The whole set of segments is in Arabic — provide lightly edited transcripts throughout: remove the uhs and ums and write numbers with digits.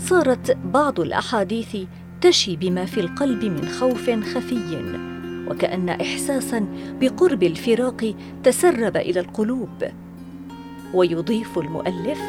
صارت بعض الأحاديث تشي بما في القلب من خوف خفي، وكأن إحساساً بقرب الفراق تسرب إلى القلوب. ويضيف المؤلف: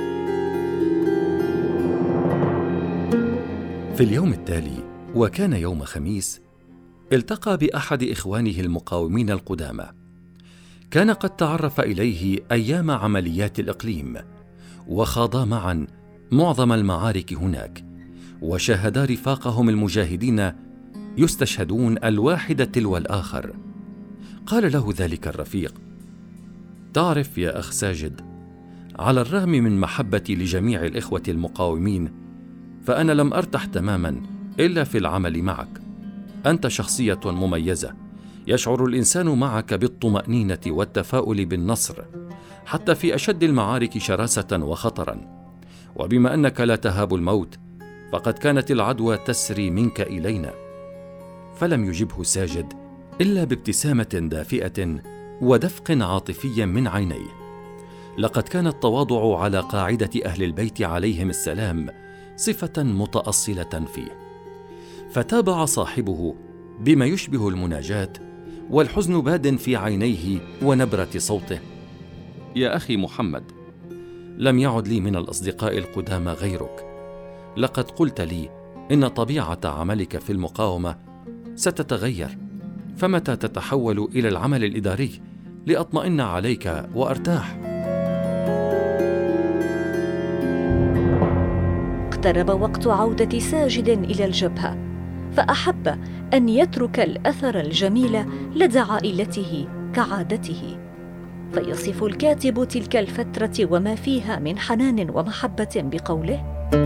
في اليوم التالي، وكان يوم خميس، التقى بأحد إخوانه المقاومين القدامى. كان قد تعرف إليه أيام عمليات الإقليم، وخاضا معا معظم المعارك هناك، وشاهدا رفاقهم المجاهدين يستشهدون الواحد تلو الآخر. قال له ذلك الرفيق: تعرف يا أخ ساجد، على الرغم من محبتي لجميع الإخوة المقاومين، فأنا لم أرتح تماما إلا في العمل معك. أنت شخصية مميزة، يشعر الإنسان معك بالطمأنينة والتفاؤل بالنصر حتى في أشد المعارك شراسة وخطرا. وبما أنك لا تهاب الموت، فقد كانت العدوى تسري منك إلينا. فلم يجبه ساجد إلا بابتسامة دافئة ودفق عاطفي من عينيه. لقد كان التواضع على قاعدة أهل البيت عليهم السلام صفة متأصلة فيه. فتابع صاحبه بما يشبه المناجاة، والحزن باد في عينيه ونبرة صوته: يا أخي محمد، لم يعد لي من الأصدقاء القدامى غيرك. لقد قلت لي إن طبيعة عملك في المقاومة ستتغير، فمتى تتحول إلى العمل الإداري لأطمئن عليك وأرتاح؟ اقترب وقت عودة ساجد إلى الجبهة، فأحب أن يترك الأثر الجميل لدى عائلته كعادته. فيصف الكاتب تلك الفترة وما فيها من حنان ومحبة بقوله: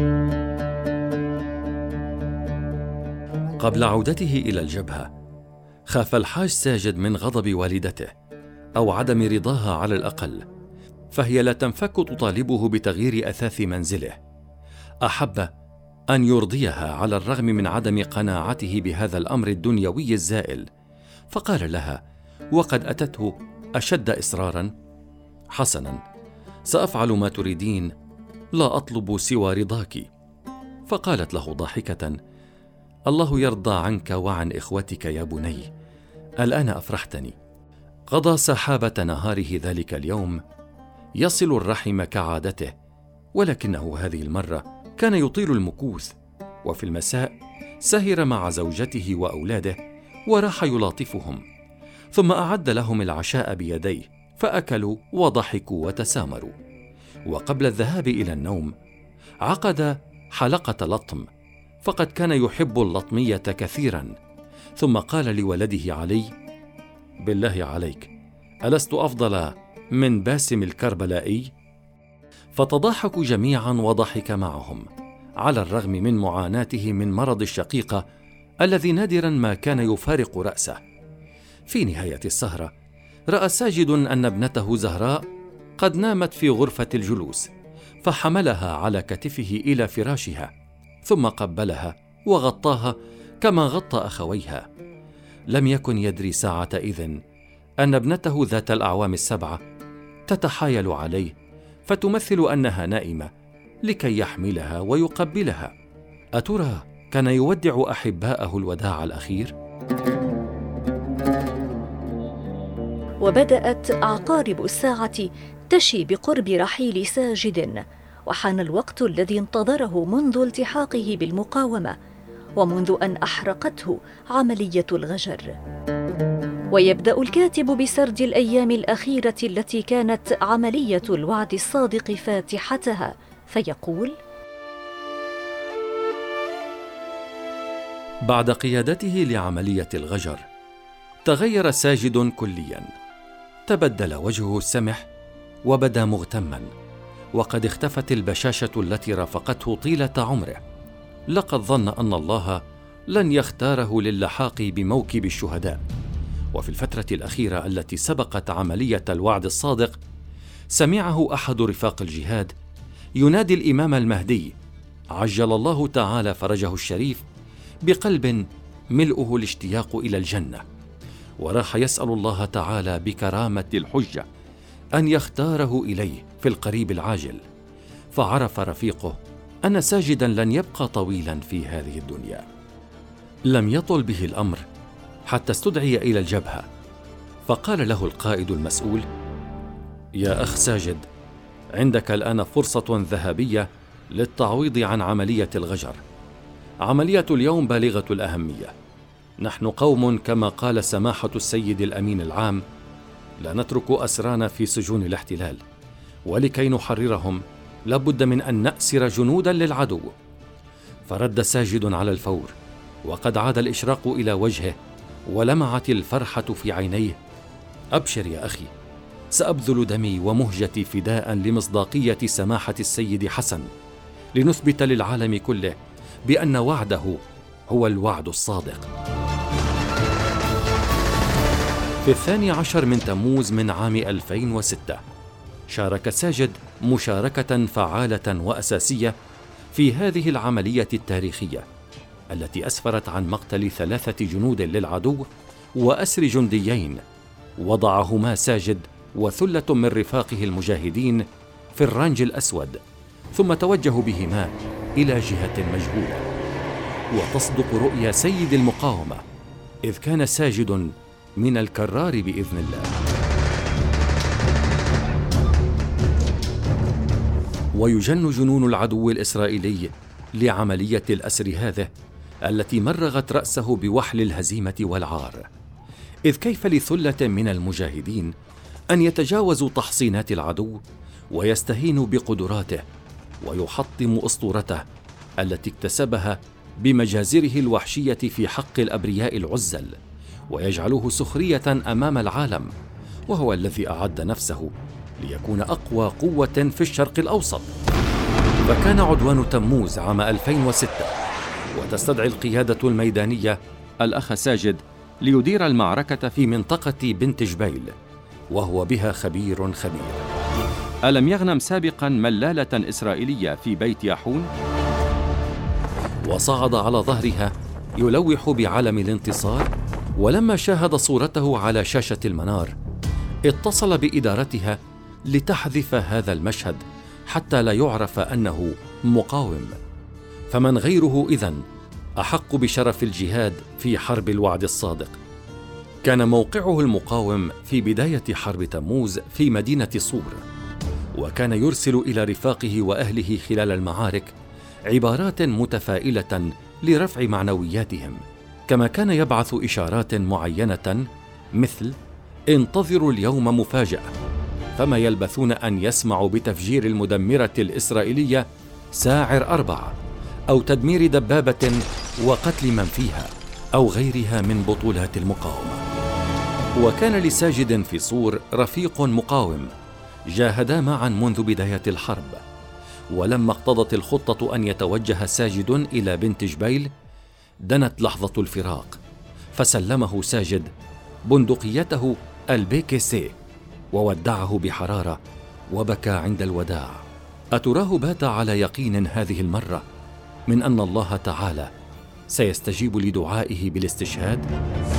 قبل عودته إلى الجبهة، خاف الحاج ساجد من غضب والدته أو عدم رضاها على الأقل، فهي لا تنفك تطالبه بتغيير أثاث منزله. أحب أن يرضيها على الرغم من عدم قناعته بهذا الأمر الدنيوي الزائل، فقال لها وقد أتته أشد إصرارا: حسنا، سأفعل ما تريدين، لا أطلب سوى رضاك. فقالت له ضاحكة: الله يرضى عنك وعن إخوتك يا بني، الآن أفرحتني. قضى سحابة نهاره ذلك اليوم يصل الرحم كعادته، ولكنه هذه المرة كان يطيل المكوث. وفي المساء سهر مع زوجته وأولاده وراح يلاطفهم، ثم أعد لهم العشاء بيديه، فأكلوا وضحكوا وتسامروا. وقبل الذهاب إلى النوم عقد حلقة لطم، فقد كان يحب اللطمية كثيرا. ثم قال لولده علي: بالله عليك، ألست أفضل من باسم الكربلائي؟ فتضاحكوا جميعا وضحك معهم، على الرغم من معاناته من مرض الشقيقة الذي نادرا ما كان يفارق رأسه. في نهاية السهرة رأى ساجد أن ابنته زهراء قد نامت في غرفة الجلوس، فحملها على كتفه إلى فراشها، ثم قبلها وغطاها كما غطى أخويها. لم يكن يدري ساعة إذن أن ابنته ذات الأعوام 7 تتحايل عليه، فتمثل أنها نائمة لكي يحملها ويقبلها. أترى كان يودع أحباءه الوداع الأخير؟ وبدأت عقارب الساعة تشي بقرب رحيل ساجد، وحان الوقت الذي انتظره منذ التحاقه بالمقاومة ومنذ أن أحرقته عملية الغجر. ويبدأ الكاتب بسرد الأيام الأخيرة التي كانت عملية الوعد الصادق فاتحتها، فيقول: بعد قيادته لعملية الغجر تغير ساجد كليا، تبدل وجهه السمح وبدا مغتما، وقد اختفت البشاشة التي رافقته طيلة عمره. لقد ظن أن الله لن يختاره للحاق بموكب الشهداء. وفي الفترة الأخيرة التي سبقت عملية الوعد الصادق سمعه أحد رفاق الجهاد ينادي الإمام المهدي عجل الله تعالى فرجه الشريف بقلب ملؤه الاشتياق إلى الجنة، وراح يسأل الله تعالى بكرامة الحجة أن يختاره إليه في القريب العاجل. فعرف رفيقه أن ساجدا لن يبقى طويلا في هذه الدنيا. لم يطل به الأمر حتى استدعي إلى الجبهة، فقال له القائد المسؤول: يا أخ ساجد، عندك الآن فرصة ذهبية للتعويض عن عملية الغجر. عملية اليوم بالغة الأهمية. نحن قوم كما قال سماحة السيد الأمين العام: لا نترك أسرانا في سجون الاحتلال، ولكي نحررهم لابد من أن نأسر جنودا للعدو. فرد ساجد على الفور، وقد عاد الإشراق إلى وجهه ولمعت الفرحة في عينيه: أبشر يا أخي، سأبذل دمي ومهجتي فداء لمصداقية سماحة السيد حسن، لنثبت للعالم كله بأن وعده هو الوعد الصادق. في 12 من تموز من عام 2006 شارك ساجد مشاركة فعالة وأساسية في هذه العملية التاريخية التي أسفرت عن مقتل 3 جنود للعدو وأسر جنديين وضعهما ساجد وثلة من رفاقه المجاهدين في الرانج الأسود، ثم توجهوا بهما إلى جهة مجهولة. وتصدق رؤيا سيد المقاومة، إذ كان ساجد من الكرار بإذن الله. ويجن جنون العدو الإسرائيلي لعملية الأسر هذه التي مرغت رأسه بوحل الهزيمة والعار، إذ كيف لثلة من المجاهدين أن يتجاوزوا تحصينات العدو ويستهينوا بقدراته ويحطموا أسطورته التي اكتسبها بمجازره الوحشية في حق الأبرياء العزل، ويجعلوه سخرية أمام العالم، وهو الذي أعد نفسه ليكون أقوى قوة في الشرق الأوسط. فكان عدوان تموز عام 2006 وتستدعي القيادة الميدانية الأخ ساجد ليدير المعركة في منطقة بنت جبيل، وهو بها خبير. ألم يغنم سابقا ملالة إسرائيلية في بيت ياحون؟ وصعد على ظهرها يلوح بعلم الانتصار، ولما شاهد صورته على شاشة المنار اتصل بإدارتها لتحذف هذا المشهد حتى لا يعرف أنه مقاوم. فمن غيره إذن أحق بشرف الجهاد في حرب الوعد الصادق؟ كان موقعه المقاوم في بداية حرب تموز في مدينة صور، وكان يرسل إلى رفاقه وأهله خلال المعارك عبارات متفائلة لرفع معنوياتهم، كما كان يبعث إشارات معينة مثل: انتظروا اليوم مفاجأة، فما يلبثون أن يسمعوا بتفجير المدمرة الإسرائيلية ساعر 4 أو تدمير دبابة وقتل من فيها أو غيرها من بطولات المقاومة. وكان لساجد في صور رفيق مقاوم جاهدا معا منذ بداية الحرب، ولما اقتضت الخطة أن يتوجه ساجد إلى بنت جبيل دنت لحظة الفراق، فسلمه ساجد بندقيته البيكيسي وودعه بحرارة وبكى عند الوداع. أتراه بات على يقين هذه المرة من أن الله تعالى سيستجيب لدعائه بالاستشهاد؟